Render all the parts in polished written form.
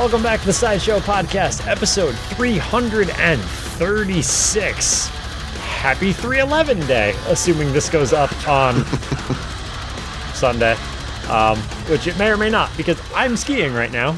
Welcome back to the Sideshow Podcast, episode 336. Happy 311 day, assuming this goes up on Sunday, which it may or may not, because I'm skiing right now,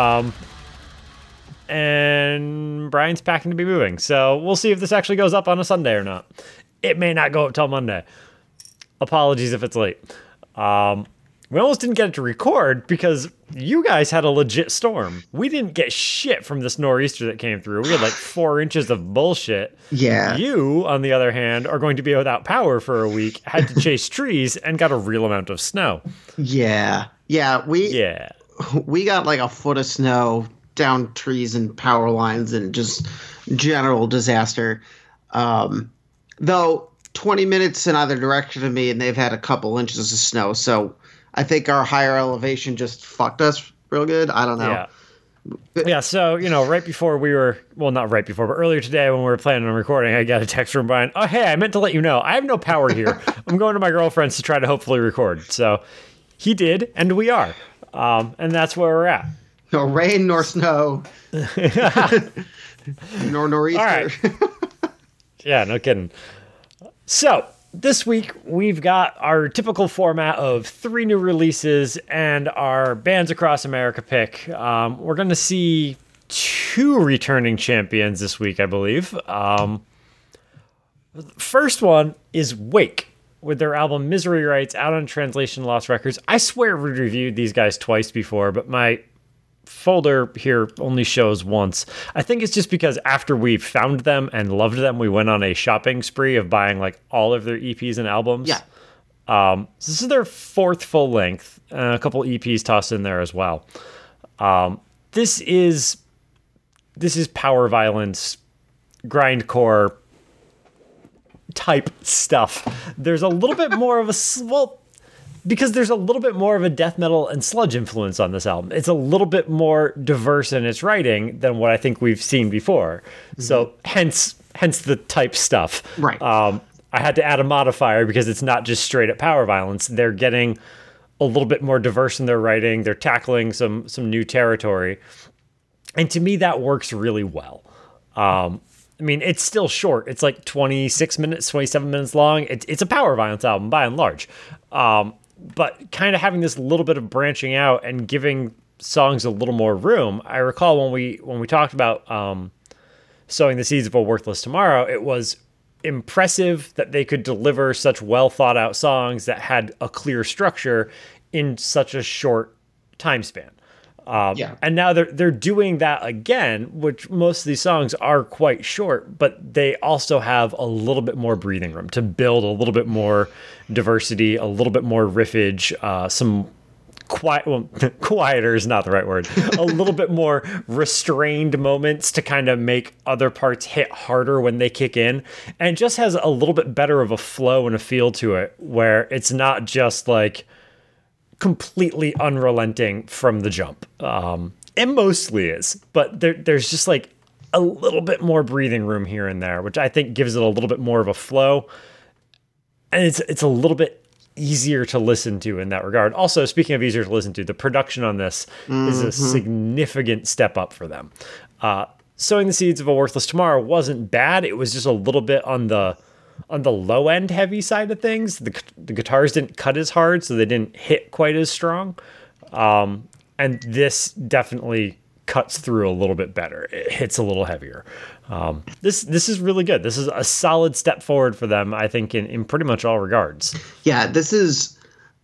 and Brian's packing to be moving, so we'll see if this actually goes up on a Sunday or not. It may not go up till Monday. Apologies if it's late. We almost didn't get it to record because you guys had a legit storm. We didn't get shit from this nor'easter that came through. We had like 4 inches of bullshit. Yeah. You, on the other hand, are going to be without power for a week, had to chase trees, and got a real amount of snow. Yeah. We got like a foot of snow down trees and power lines and just general disaster. Though 20 minutes in either direction of me, and they've had a couple inches of snow, so I think our higher elevation just fucked us real good. I don't know. Yeah, so, right before we were, well, not right before, but earlier today when we were planning on recording, I got a text from Brian. Oh, hey, I meant to let you know, I have no power here. I'm going to my girlfriend's to try to hopefully record. So he did, and we are. And that's where we're at. No rain nor snow. nor nor'easter. All right. Yeah, no kidding. So this week, we've got our typical format of 3 new releases and our Bands Across America pick. We're going to see 2 returning champions this week, I believe. First one is Wake, with their album Misery Rights out on Translation Lost Records. I swear we reviewed these guys twice before, but my folder here only shows once. I think it's just because after we found them and loved them, we went on a shopping spree of buying like all of their EPs and albums. Yeah. So this is their 4th full length, a couple EPs tossed in there as well. This is power violence, grindcore type stuff. There's a little bit more of a because there's a little bit more of a death metal and sludge influence on this album. It's a little bit more diverse in its writing than what I think we've seen before. Mm-hmm. So hence the type stuff. Right. I had to add a modifier because it's not just straight up power violence. They're getting a little bit more diverse in their writing. They're tackling some new territory. And to me, that works really well. I mean, it's still short. It's like 26 minutes, 27 minutes long. It's a power violence album by and large. But kind of having this little bit of branching out and giving songs a little more room. I recall when we talked about Sowing the Seeds of a Worthless Tomorrow, it was impressive that they could deliver such well thought out songs that had a clear structure in such a short time span. And now they're doing that again, which most of these songs are quite short, but they also have a little bit more breathing room to build a little bit more diversity, a little bit more riffage, some quieter is not the right word, a little bit more restrained moments to kind of make other parts hit harder when they kick in. And it just has a little bit better of a flow and a feel to it, where it's not just like completely unrelenting from the jump. It mostly is, but there's just like a little bit more breathing room here and there, which I think gives it a little bit more of a flow. And it's a little bit easier to listen to in that regard. Also, speaking of easier to listen to, the production on this is a significant step up for them. Sowing the Seeds of a Worthless Tomorrow wasn't bad. It was just a little bit on the low end heavy side of things. The guitars didn't cut as hard, so they didn't hit quite as strong. And this definitely cuts through a little bit better. It hits a little heavier. This is really good. This is a solid step forward for them, I think, in pretty much all regards. Yeah, this is,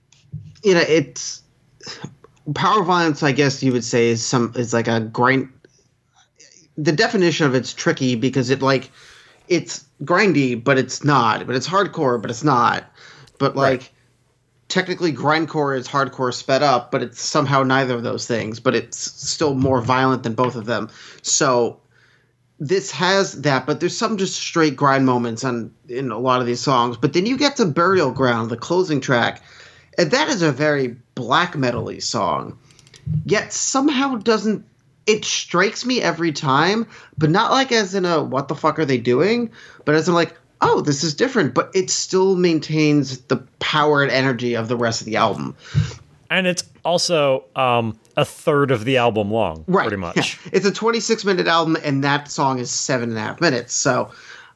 it's power violence, I guess you would say, is like a grind. The definition of it's tricky because it's grindy, but it's not. But it's hardcore, but it's not. But technically grindcore is hardcore sped up, but it's somehow neither of those things. But it's still more violent than both of them. So this has that, but there's some just straight grind moments in a lot of these songs. But then you get to Burial Ground, the closing track, and that is a very black metal-y song. Yet somehow doesn't. It strikes me every time, but not like as in a what the fuck are they doing, but as in like, oh, this is different, but it still maintains the power and energy of the rest of the album. And it's also a third of the album long, pretty much. Yeah. It's a 26-minute album, and that song is 7.5 minutes. So,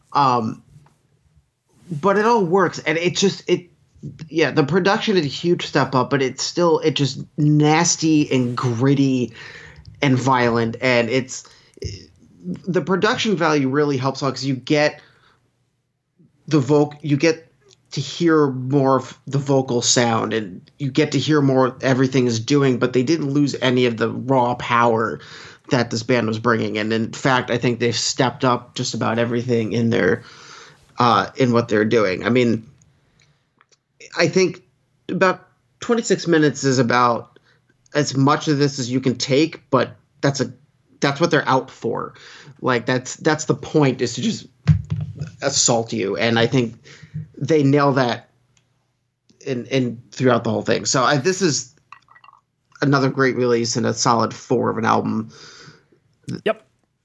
but it all works, and the production is a huge step up, but it's just nasty and gritty and violent, and the production value really helps out because you get to hear more of the vocal sound, and you get to hear more everything is doing, but they didn't lose any of the raw power that this band was bringing. And in fact, I think they've stepped up just about everything in their in what they're doing. I mean, I think about 26 minutes is about as much of this as you can take, but that's what they're out for. Like that's the point, is to just assault you. And I think they nail that in throughout the whole thing. So this is another great release and a solid 4 of an album. Yep.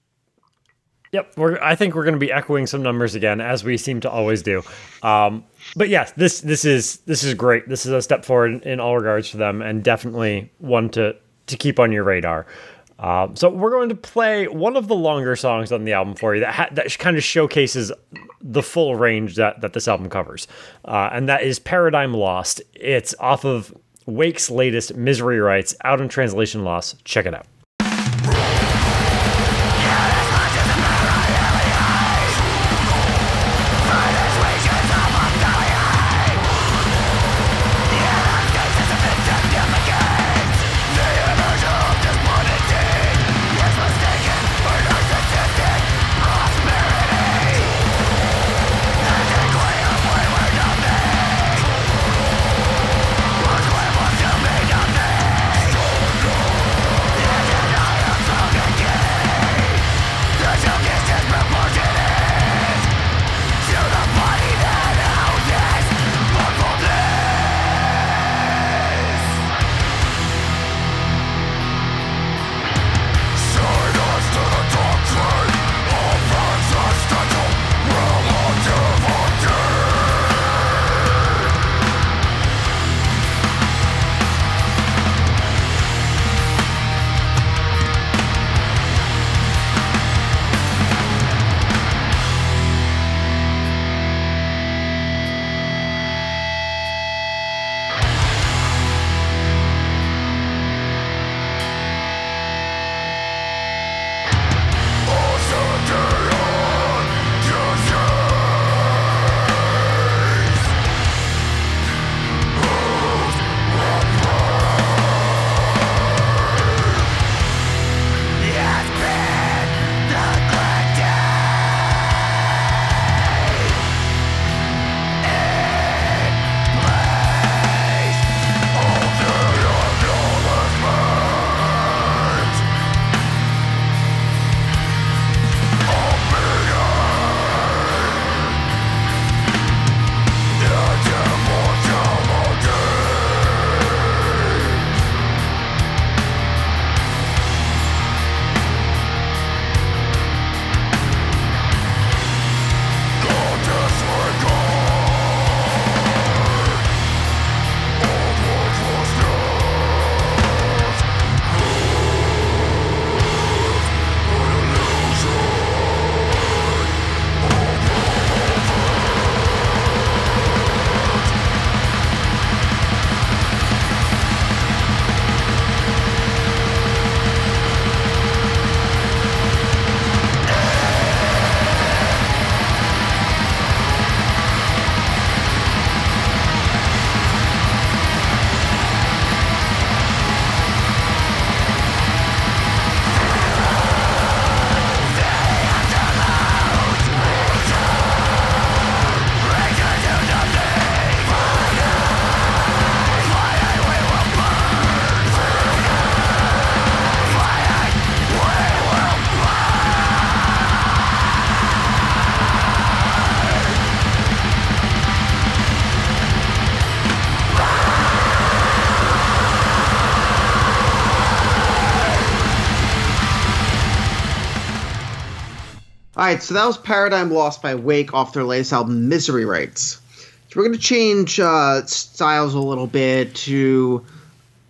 I think we're going to be echoing some numbers again, as we seem to always do. But yes, this is great. This is a step forward in all regards for them, and definitely one to keep on your radar. So we're going to play one of the longer songs on the album for you that kind of showcases the full range that this album covers. And that is Paradigm Lost. It's off of Wake's latest Misery Rites, out in translation loss. Check it out. All right, so that was Paradigm Lost by Wake off their latest album, Misery Rites. So we're going to change styles a little bit to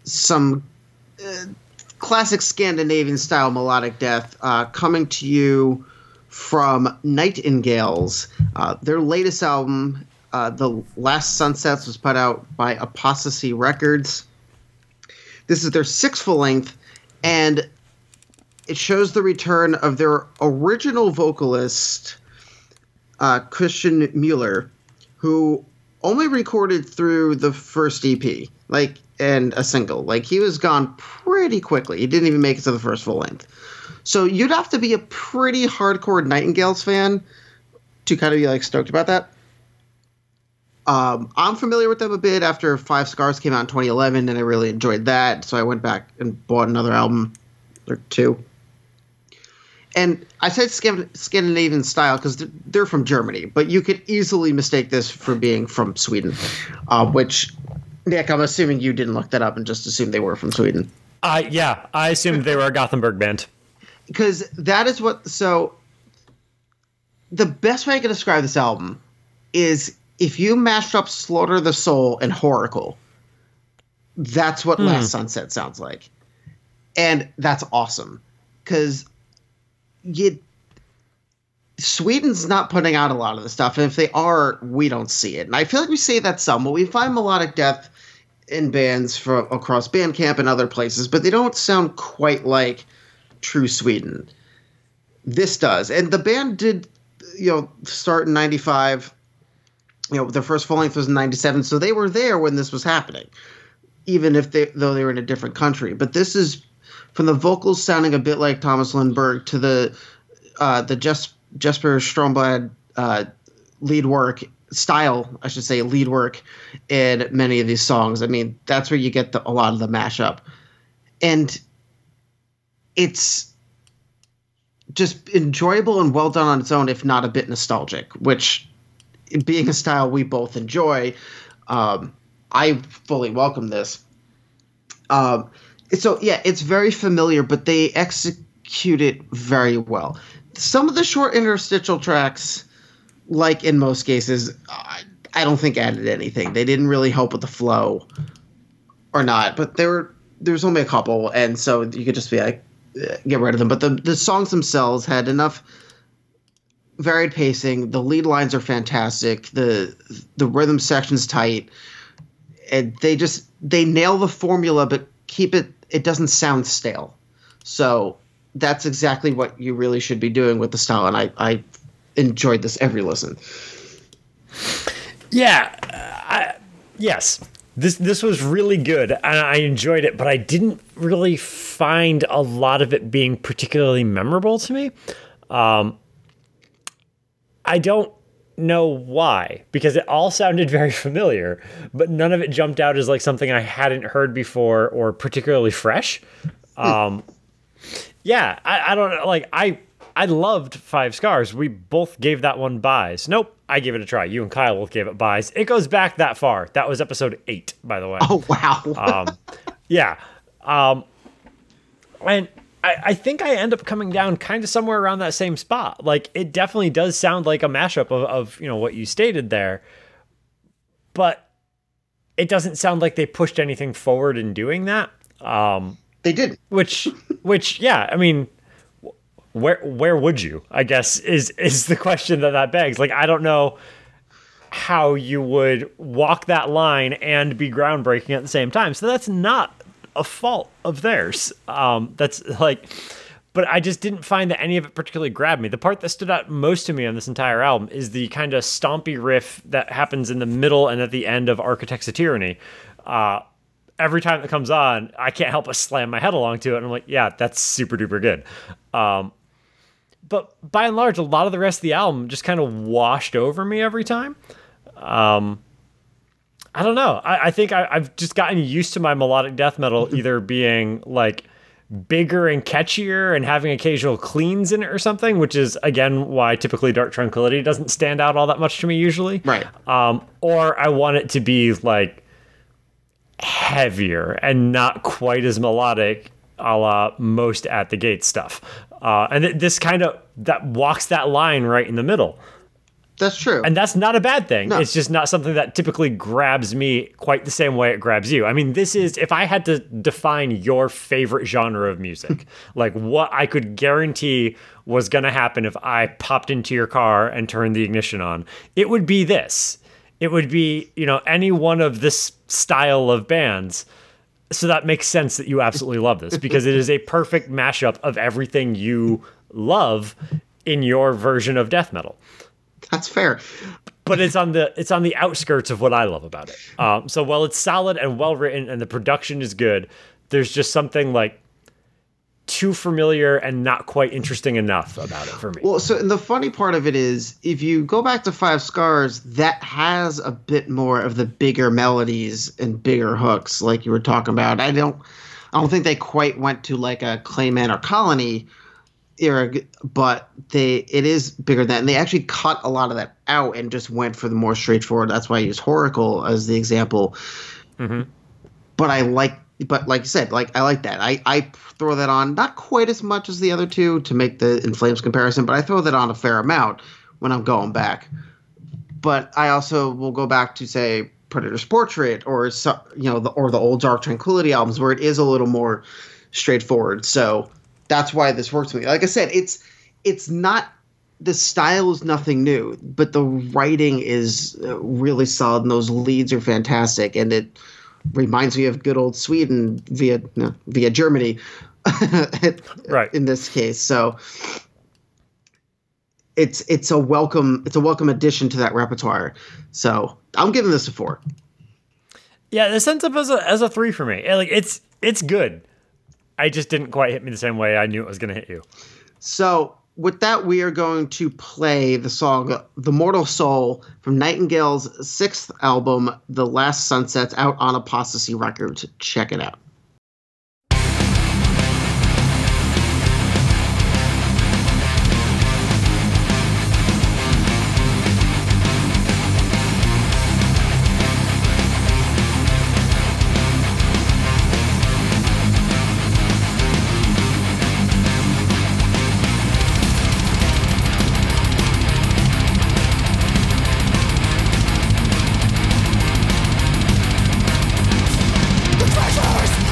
some classic Scandinavian style melodic death coming to you from Nightingales. Their latest album, The Last Sunsets, was put out by Apostasy Records. This is their 6th full-length, and it shows the return of their original vocalist, Christian Mueller, who only recorded through the first EP, and a single. He was gone pretty quickly. He didn't even make it to the first full length. So you'd have to be a pretty hardcore Nightingales fan to kind of be stoked about that. I'm familiar with them a bit after Five Scars came out in 2011, and I really enjoyed that. So I went back and bought another album or two. And I said Scandinavian style because they're from Germany, but you could easily mistake this for being from Sweden, which, Nick, I'm assuming you didn't look that up and just assumed they were from Sweden. Yeah, I assumed they were a Gothenburg band. Because that is what... So, the best way I can describe this album is if you mashed up Slaughter the Soul and Horacle, that's what Last Sunset sounds like. And that's awesome. Because... Sweden's not putting out a lot of the stuff, and if they are, we don't see it. And I feel like we say that some, but we find melodic death in bands from across Bandcamp and other places, but they don't sound quite like true Sweden. This does, and the band did, start in '95. Their first full length was in '97, so they were there when this was happening, even though they were in a different country. But this is. From the vocals sounding a bit like Thomas Lindberg to the Jesper Stromblad lead work in many of these songs. I mean, that's where you get a lot of the mashup. And it's just enjoyable and well done on its own, if not a bit nostalgic, which, being a style we both enjoy, I fully welcome this. So, yeah, it's very familiar, but they execute it very well. Some of the short interstitial tracks, like in most cases, I don't think added anything. They didn't really help with the flow or not, but there's only a couple, and so you could just be get rid of them. But the songs themselves had enough varied pacing. The lead lines are fantastic. The rhythm section's tight. And they nail the formula, but keep it doesn't sound stale. So that's exactly what you really should be doing with the style, and I enjoyed this every listen. Yeah, yes. This was really good, and I enjoyed it, but I didn't really find a lot of it being particularly memorable to me. I don't know why, because it all sounded very familiar, but none of it jumped out as something I hadn't heard before or particularly fresh. Yeah, I don't know. I loved Five Scars. We both gave that one buys. Nope, I gave it a try. You and Kyle both gave it buys. It goes back that far. That was episode 8, by the way. Oh, wow. Yeah. And I think I end up coming down kind of somewhere around that same spot. It definitely does sound like a mashup of what you stated there, but it doesn't sound like they pushed anything forward in doing that. They did. Which, yeah, I mean, where would you, I guess, is the question that begs. I don't know how you would walk that line and be groundbreaking at the same time. So that's not a fault of theirs. But I just didn't find that any of it particularly grabbed me. The part that stood out most to me on this entire album is the kind of stompy riff that happens in the middle and at the end of Architects of Tyranny. Every time it comes on, I can't help but slam my head along to it. And I'm like, yeah, that's super duper good. But by and large, a lot of the rest of the album just kind of washed over me every time. I don't know. I think I've just gotten used to my melodic death metal either being bigger and catchier and having occasional cleans in it or something, which is, again, why typically Dark Tranquillity doesn't stand out all that much to me usually. Right. Or I want it to be heavier and not quite as melodic a la most At the Gates stuff. And this kind of that walks that line right in the middle. That's true. And that's not a bad thing. No. It's just not something that typically grabs me quite the same way it grabs you. I mean, this is, if I had to define your favorite genre of music, like what I could guarantee was going to happen if I popped into your car and turned the ignition on, it would be this. It would be, any one of this style of bands. So that makes sense that you absolutely love this, because it is a perfect mashup of everything you love in your version of death metal. That's fair. But it's on the outskirts of what I love about it. So while it's solid and well written and the production is good, there's just something like too familiar and not quite interesting enough about it for me. Well, so the funny part of it is, if you go back to Five Scars, that has a bit more of the bigger melodies and bigger hooks, like you were talking about. I don't think they quite went to like a Clayman or Colony era, but it is bigger than that, and they actually cut a lot of that out and just went for the more straightforward. That's why I use Horacle as the example. Mm-hmm. But like you said, I like that. I throw that on, not quite as much as the other two to make the In Flames comparison, but I throw that on a fair amount when I'm going back. But I also will go back to, say, Predator's Portrait or the old Dark Tranquility albums, where it is a little more straightforward. So that's why this works for me. Like I said, it's not, the style is nothing new, but the writing is really solid, and those leads are fantastic, and it reminds me of good old Sweden via Germany, right, in this case. So it's a welcome addition to that repertoire. So I'm giving this a 4. Yeah, this ends up as a 3 for me. Like it's good. I just didn't quite hit me the same way I knew it was going to hit you. So with that, we are going to play the song The Mortal Soul from Nightingale's 6th album, The Last Sunsets, out on Apostasy Records. Check it out. Treasures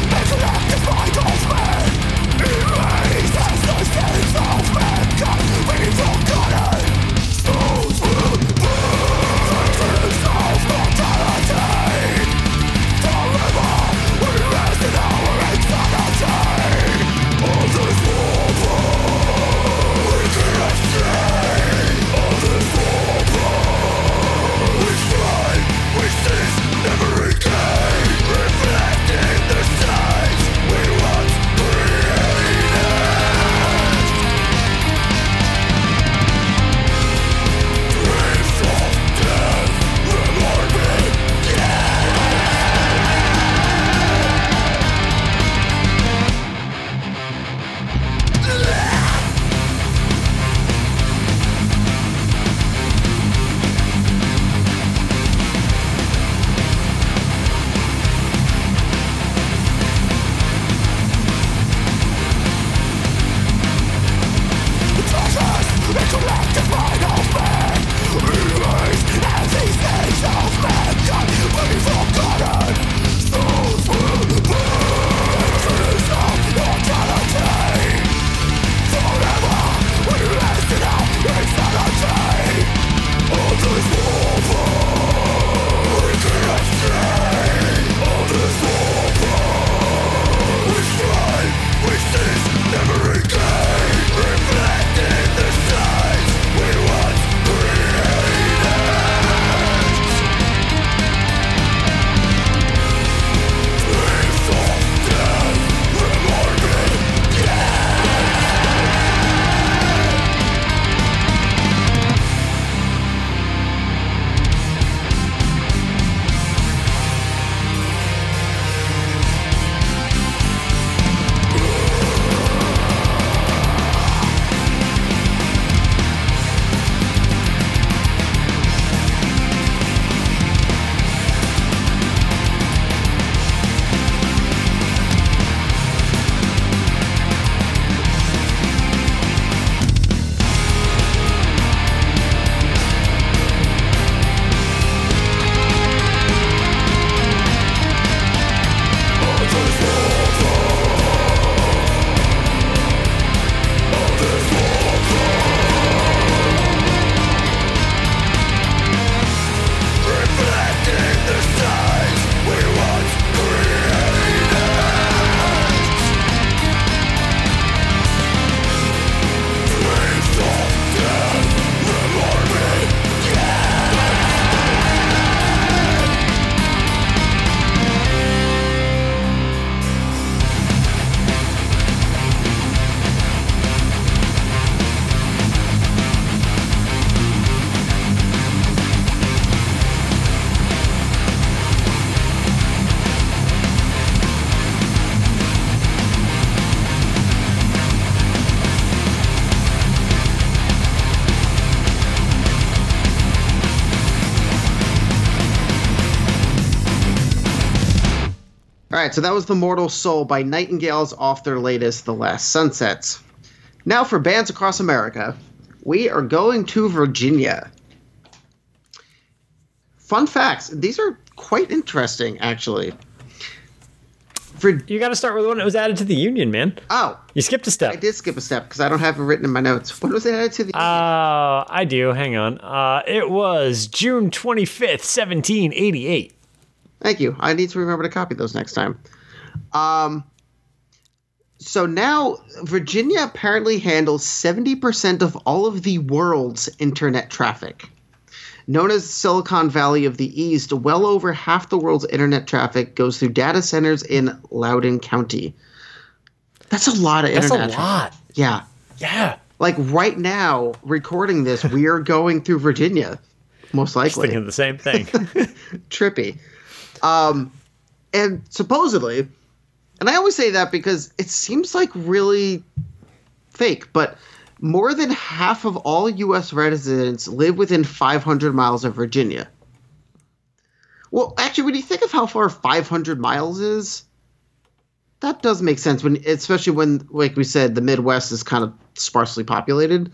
All right, so that was The Mortal Soul by Nightingales off their latest, The Last Sunsets. Now for bands across America, we are going to Virginia. Fun facts. These are quite interesting, actually. You got to start with the one that was added to the Union, man. Oh. You skipped a step. I did skip a step because I don't have it written in my notes. When was it added to the Union? I do. Hang on. It was June 25th, 1788. Thank you. I need to remember to copy those next time. So now Virginia apparently handles 70% of all of the world's internet traffic. Known as Silicon Valley of the East, well over half the world's internet traffic goes through data centers in Loudoun County. That's a lot of internet traffic. That's a lot. Yeah. Yeah. Like right now, recording this, we are going through Virginia, most likely. Thinking the same thing. Trippy. And supposedly, and I always say that because it seems like really fake, but more than half of all U.S. residents live within 500 miles of Virginia. Well, actually, when you think of how far 500 miles is, that does make sense, especially when, like we said, the Midwest is kind of sparsely populated.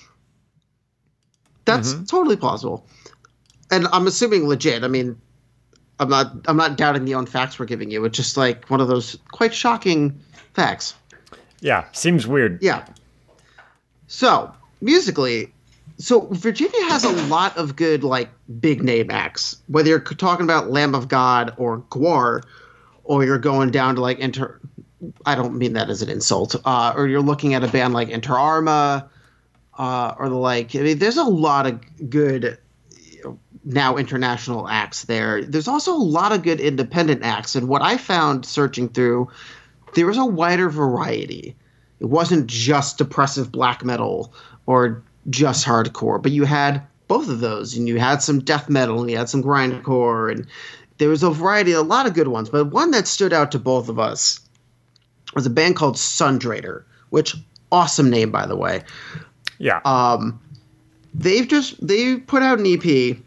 That's totally plausible. And I'm assuming legit. I mean, I'm not doubting the own facts we're giving you. It's just like one of those quite shocking facts. Yeah, seems weird. Yeah. So, musically, Virginia has a lot of good, like, big name acts. Whether you're talking about Lamb of God or Gwar, or you're going down to, like, I don't mean that as an insult. Or you're looking at a band like Inter Arma, or the like. I mean, there's a lot of good, now international acts there. There's also a lot of good independent acts. And what I found searching through, there was a wider variety. It wasn't just depressive black metal or just hardcore, but you had both of those, and you had some death metal, and you had some grindcore, and there was a variety, a lot of good ones. But one that stood out to both of us was a band called Sundrader, which awesome name, by the way. Yeah. They put out an EP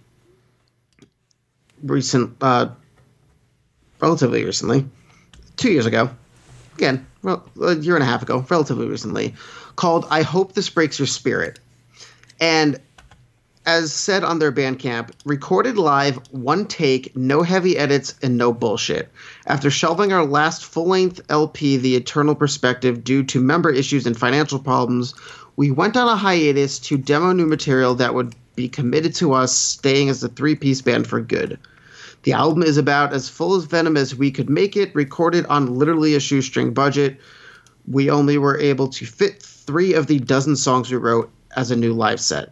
relatively recently, 2 years ago. Again, well, a year and a half ago, relatively recently, called I Hope This Breaks Your Spirit. And as said on their Bandcamp, recorded live, one take, no heavy edits, and no bullshit. After shelving our last full-length LP, The Eternal Perspective, due to member issues and financial problems, we went on a hiatus to demo new material that would be committed to us staying as a three-piece band for good. The album is about as full as Venom as we could make it, recorded on literally a shoestring budget. We only were able to fit 3 of the dozen songs we wrote as a new live set.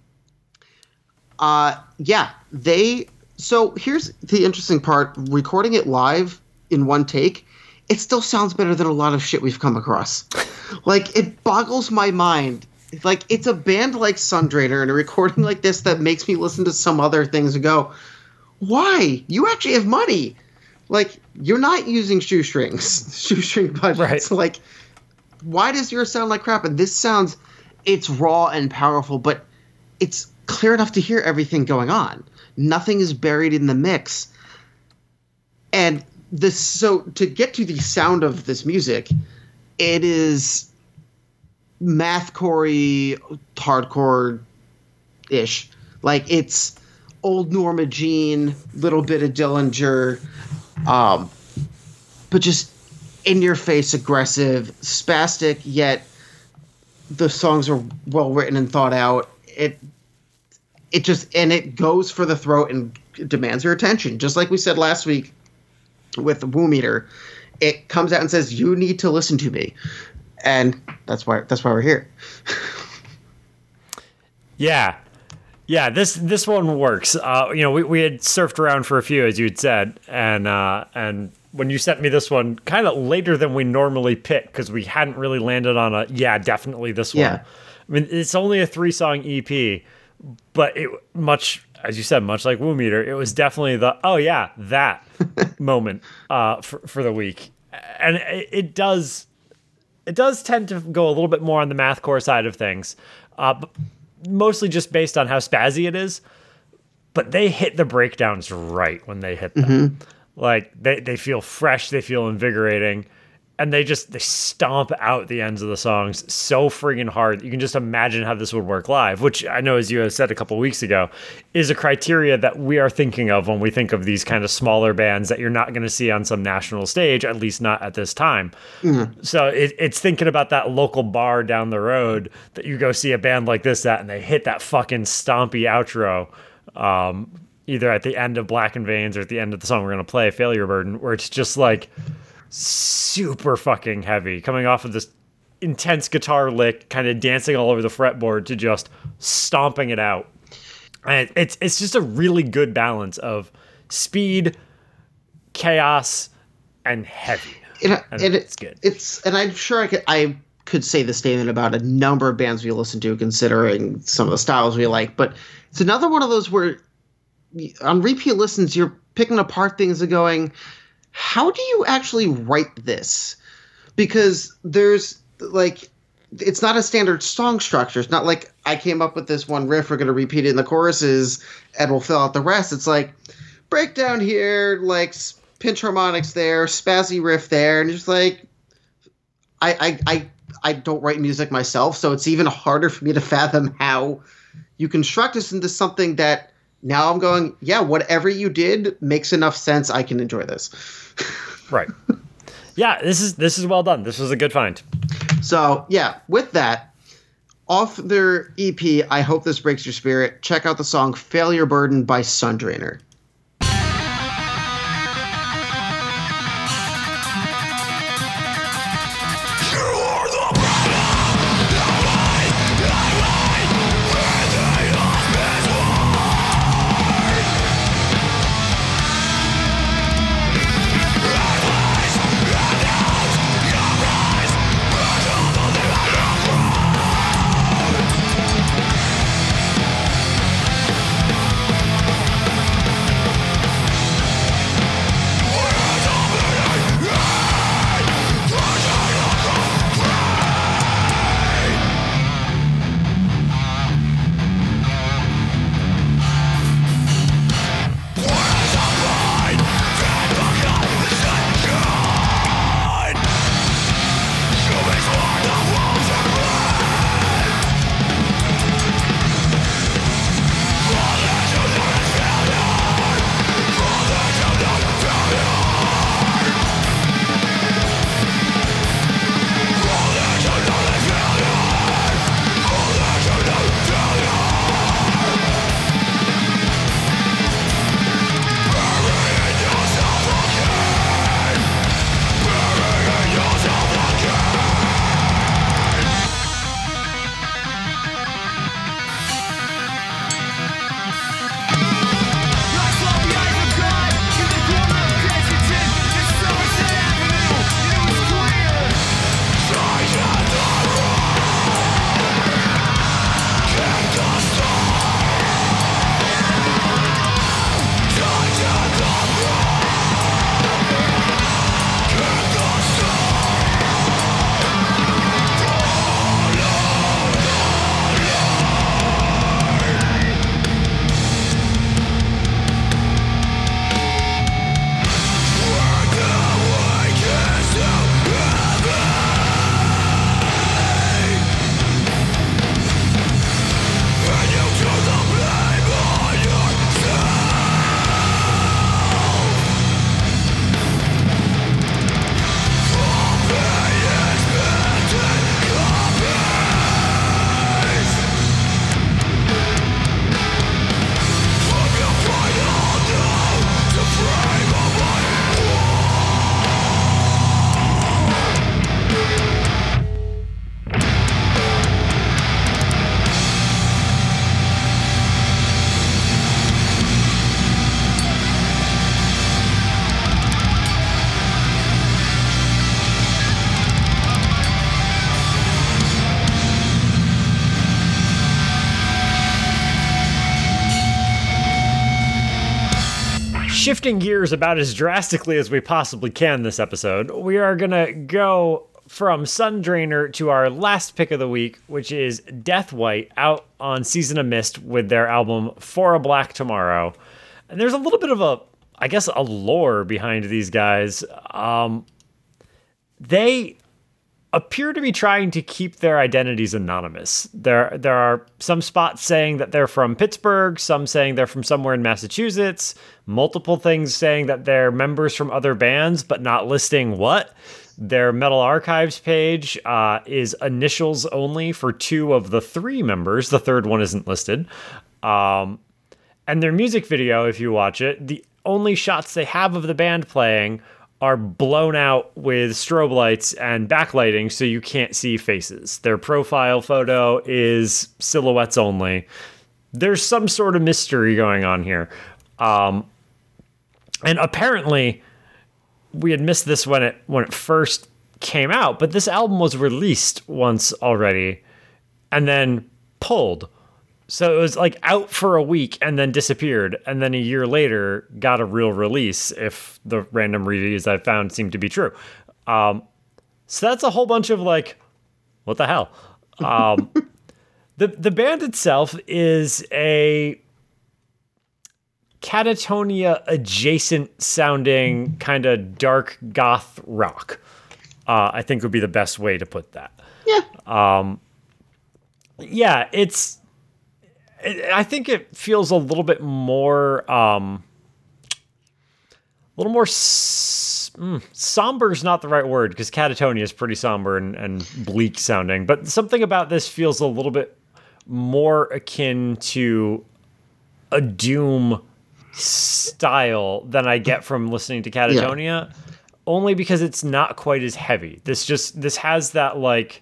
So here's the interesting part. Recording it live in one take, it still sounds better than a lot of shit we've come across. Like, it boggles my mind. Like, it's a band like Sundrader and a recording like this that makes me listen to some other things and go, why? You actually have money. Like, you're not using shoestring budgets. Right. Like, why does yours sound like crap? And this sounds, it's raw and powerful, but it's clear enough to hear everything going on. Nothing is buried in the mix. And so to get to the sound of this music, it is mathcore-y, hardcore-ish. Like, it's old Norma Jean, little bit of Dillinger, but just in-your-face, aggressive, spastic, yet the songs are well-written and thought out. It goes for the throat and demands your attention. Just like we said last week with Womb Eater, it comes out and says, you need to listen to me. And that's why we're here. Yeah. Yeah, this one works. We had surfed around for a few, as you had said, and when you sent me this one, kind of later than we normally pick, because we hadn't really landed on definitely this one. Yeah. I mean, it's only a 3-song EP, but as you said, much like Womb Eater, it was definitely that moment for the week, and it does tend to go a little bit more on the mathcore side of things, but mostly just based on how spazzy it is. But they hit the breakdowns right when they hit them. Like they feel fresh, they feel invigorating, and they stomp out the ends of the songs so friggin' hard. You can just imagine how this would work live, which I know, as you have said a couple weeks ago, is a criteria that we are thinking of when we think of these kind of smaller bands that you're not going to see on some national stage, at least not at this time. Mm-hmm. So it's thinking about that local bar down the road that you go see a band like this at, and they hit that fucking stompy outro, either at the end of Black and Veins or at the end of the song we're going to play, Failure Burden, where it's just like super fucking heavy, coming off of this intense guitar lick, kind of dancing all over the fretboard to just stomping it out. And it's just a really good balance of speed, chaos, and heavy. It's good. And I'm sure I could say the statement about a number of bands we listen to, considering some of the styles we like. But it's another one of those where on repeat listens, you're picking apart things and going, how do you actually write this? Because there's like, it's not a standard song structure. It's not like I came up with this one riff, we're going to repeat it in the choruses and we'll fill out the rest. It's like breakdown here, like pinch harmonics there, spazzy riff there. And just like, I don't write music myself, so it's even harder for me to fathom how you construct this into something that now I'm going, yeah, whatever you did makes enough sense. I can enjoy this. Right. Yeah, this is well done. This was a good find. So, yeah, with that, off their EP, I Hope This Breaks Your Spirit, check out the song Failure Burden by Sundrainer. Shifting gears about as drastically as we possibly can this episode, we are going to go from Sundrainer to our last pick of the week, which is Death White, out on Season of Mist with their album For a Black Tomorrow. And there's a little bit of I guess, a lore behind these guys. They appear to be trying to keep their identities anonymous. There are some spots saying that they're from Pittsburgh, some saying they're from somewhere in Massachusetts, multiple things saying that they're members from other bands, but not listing what. Their Metal Archives page is initials only for 2 of the 3 members. The third one isn't listed. And their music video, if you watch it, the only shots they have of the band playing are blown out with strobe lights and backlighting so you can't see faces. Their profile photo is silhouettes only. There's some sort of mystery going on here. And apparently, we had missed this when it first came out, but this album was released once already and then pulled. So it was like out for a week and then disappeared, and then a year later got a real release, if the random reviews I found seem to be true. So that's a whole bunch of like, what the hell? The band itself is a Catatonia adjacent sounding kind of dark goth rock. I think would be the best way to put that. Yeah. Yeah, I think it feels a little bit more, somber is not the right word, because Catatonia is pretty somber and bleak sounding, but something about this feels a little bit more akin to a Doom style than I get from listening to Catatonia, only because it's not quite as heavy. This has that like,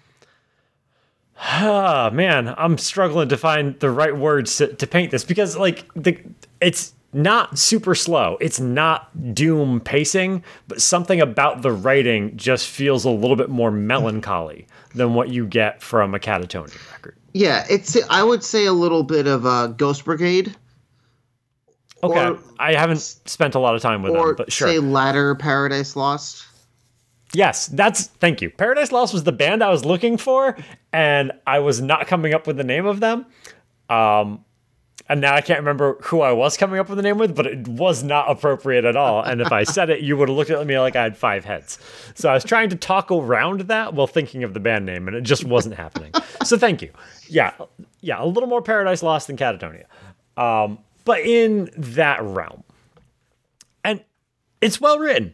man, I'm struggling to find the right words to paint this, because like it's not super slow. It's not Doom pacing, but something about the writing just feels a little bit more melancholy than what you get from a Catatonia record. Yeah, I would say a little bit of Ghost Brigade. Okay, I haven't spent a lot of time with them, but sure. Or say Ladder Paradise Lost. Yes, thank you. Paradise Lost was the band I was looking for, and I was not coming up with the name of them. And now I can't remember who I was coming up with the name with, but it was not appropriate at all. And if I said it, you would have looked at me like I had 5 heads. So I was trying to talk around that while thinking of the band name, and it just wasn't happening. So thank you. Yeah, a little more Paradise Lost than Catatonia. But in that realm. And it's well written.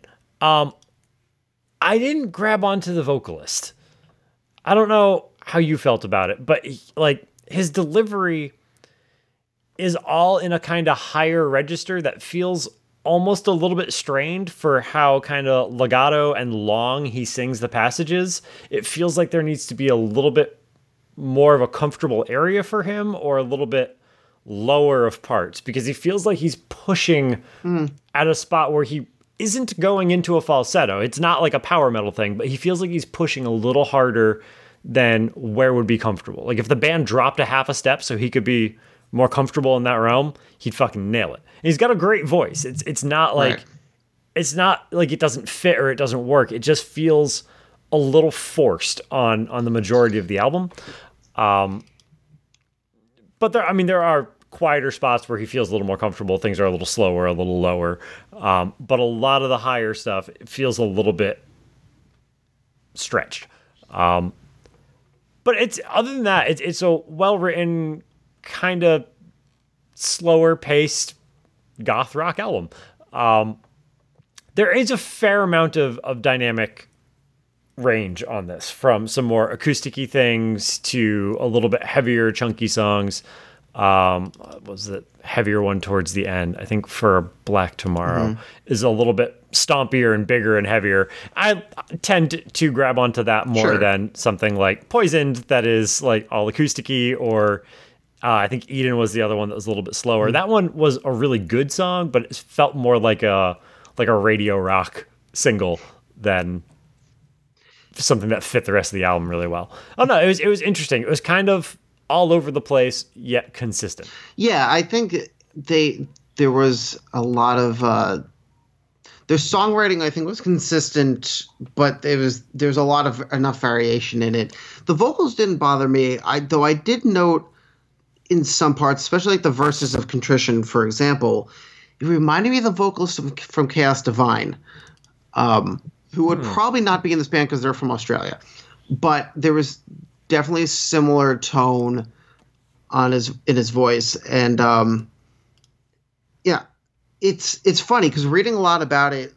I didn't grab onto the vocalist. I don't know how you felt about it, but like his delivery is all in a kind of higher register that feels almost a little bit strained for how kind of legato and long he sings the passages. It feels like there needs to be a little bit more of a comfortable area for him, or a little bit lower of parts, because he feels like he's pushing at a spot where he isn't going into a falsetto. It's not like a power metal thing, but he feels like he's pushing a little harder than where would be comfortable. Like if the band dropped a half a step so he could be more comfortable in that realm, he'd fucking nail it. And he's got a great voice. It's not like it's not like it doesn't fit or it doesn't work. It just feels a little forced on the majority of the album. But there are quieter spots where he feels a little more comfortable. Things are a little slower, a little lower. But a lot of the higher stuff, it feels a little bit stretched. But it's, other than that, it's a well-written, kind of slower paced goth rock album. There is a fair amount of dynamic range on this, from some more acoustic-y things to a little bit heavier, chunky songs. Was the heavier one towards the end, I think, for Black Tomorrow, is a little bit stompier and bigger and heavier. I tend to grab onto that more than something like Poisoned that is like all acoustic-y, or I think Eden was the other one that was a little bit slower. That one was a really good song, but it felt more like a radio rock single than something that fit the rest of the album really well. Oh no, it was interesting. It was kind of all over the place, yet consistent. Yeah, I think there was a lot of their songwriting, I think, was consistent, but there's a lot of enough variation in it. The vocals didn't bother me, though I did note in some parts, especially like the verses of Contrition, for example, It reminded me of the vocalist from Chaos Divine, who would probably not be in this band because they're from Australia. But there was definitely a similar tone in his voice, and yeah, it's funny because reading about it,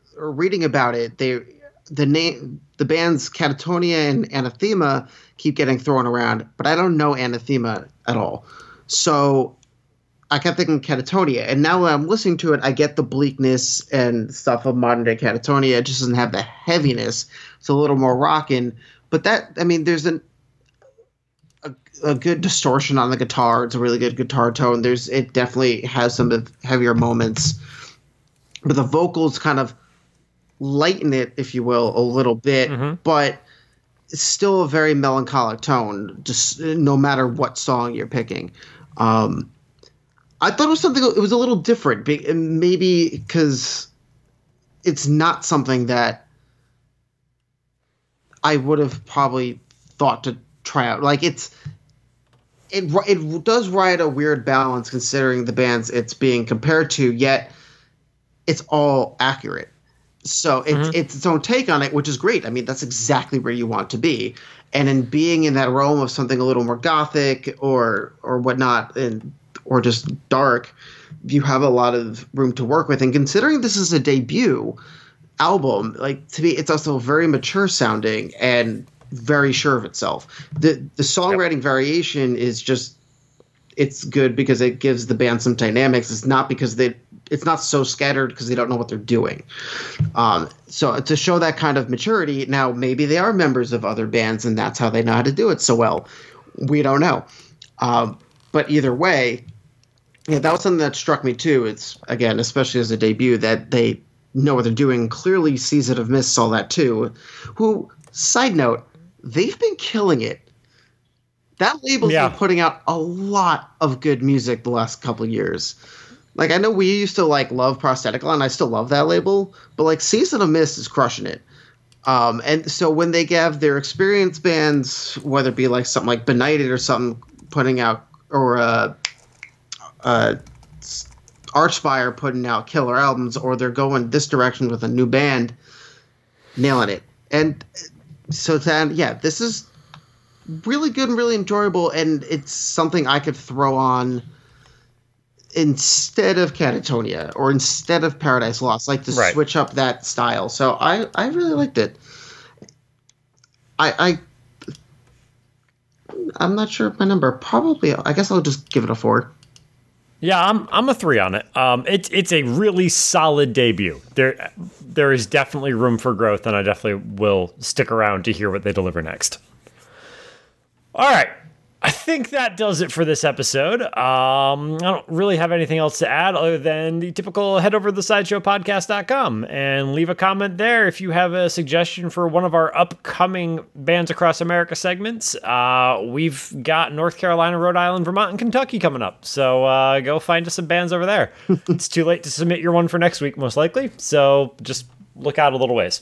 the bands Catatonia and Anathema keep getting thrown around, but I don't know Anathema at all. So I kept thinking Catatonia, and now when I'm listening to it, I get the bleakness and stuff of modern day Catatonia. It just doesn't have the heaviness. It's a little more rockin', but there's a good distortion on the guitar. It's a really good guitar tone. It definitely has some of heavier moments, but the vocals kind of lighten it, if you will, a little bit, but it's still a very melancholic tone, just no matter what song you're picking. I thought it was a little different, maybe because it's not something that I would have probably thought to try out. Like it does ride a weird balance considering the bands it's being compared to, yet it's all accurate. So it's its own take on it, which is great. I mean, that's exactly where you want to be. And in being in that realm of something a little more gothic or whatnot, or just dark, you have a lot of room to work with. And considering this is a debut album, like, to me, it's also very mature sounding and very sure of itself. The songwriting variation is just, it's good because it gives the band some dynamics. It's not because it's not so scattered because they don't know what they're doing. So to show that kind of maturity, now maybe they are members of other bands and that's how they know how to do it so well. We don't know. But either way, yeah, that was something that struck me too. It's, again, especially as a debut, that they know what they're doing. Clearly Season of Mist saw that too. Who, side note, they've been killing it. That label's been putting out a lot of good music the last couple of years. Like, I know we used to love Prosthetica, and I still love that label, but Season of Mist is crushing it. And so when they have their experienced bands, whether it be something like Benighted or something putting out, or Archspire putting out killer albums, or they're going this direction with a new band, nailing it. And so then, yeah, this is really good and really enjoyable, and it's something I could throw on instead of Catatonia or instead of Paradise Lost, to switch up that style. So I really liked it. I'm not sure of my number. Probably, I guess I'll just give it a 4. Yeah, I'm a 3 on it. It's a really solid debut. There is definitely room for growth, and I definitely will stick around to hear what they deliver next. All right. I think that does it for this episode. I don't really have anything else to add other than the typical head over to thesideshowpodcast.com and leave a comment there if you have a suggestion for one of our upcoming Bands Across America segments. We've got North Carolina, Rhode Island, Vermont, and Kentucky coming up. So go find us some bands over there. It's too late to submit your one for next week, most likely. So just look out a little ways.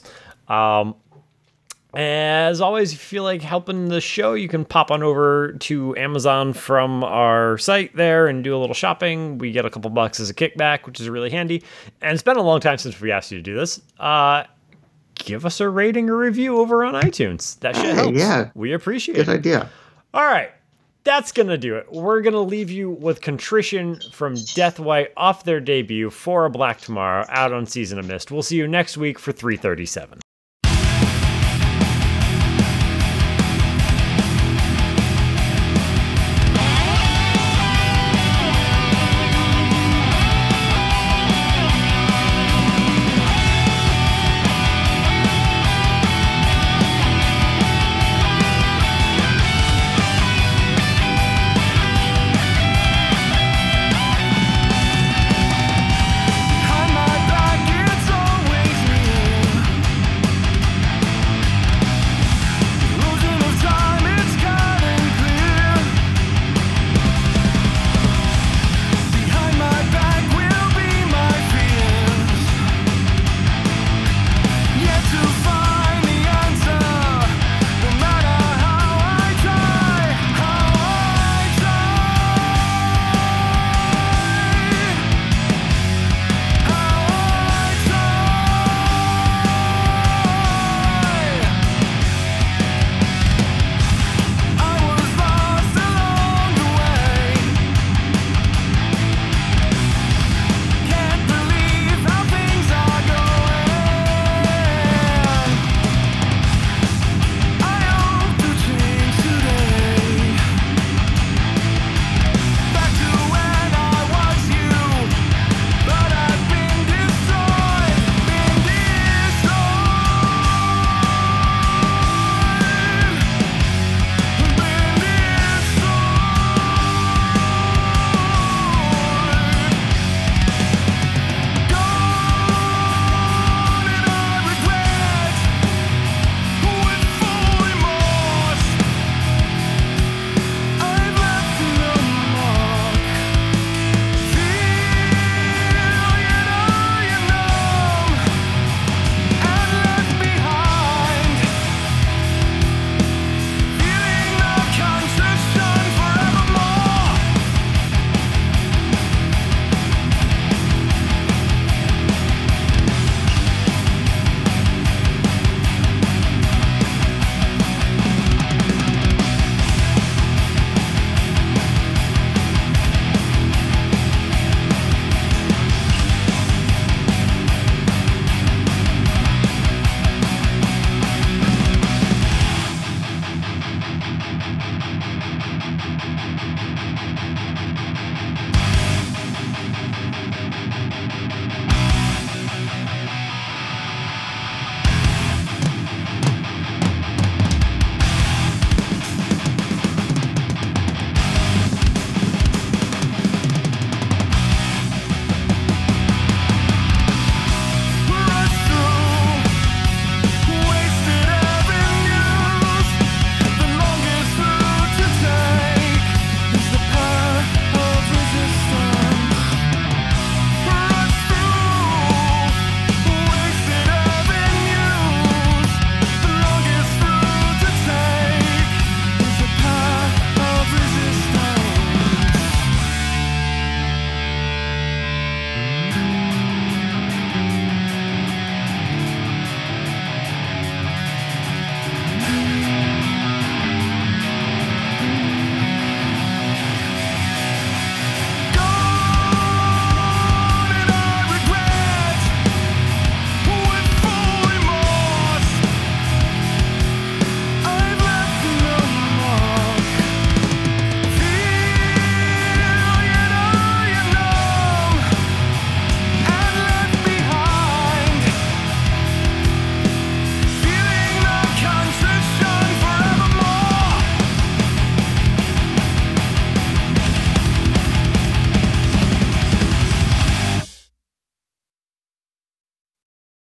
As always, if you feel like helping the show, you can pop on over to Amazon from our site there and do a little shopping. We get a couple bucks as a kickback, which is really handy. And it's been a long time since we asked you to do this. Give us a rating or review over on iTunes. That shit helps. Yeah. We appreciate it. Good idea. All right. That's going to do it. We're going to leave you with Contrition from Death White off their debut, For a Black Tomorrow, out on Season of Mist. We'll see you next week for 337.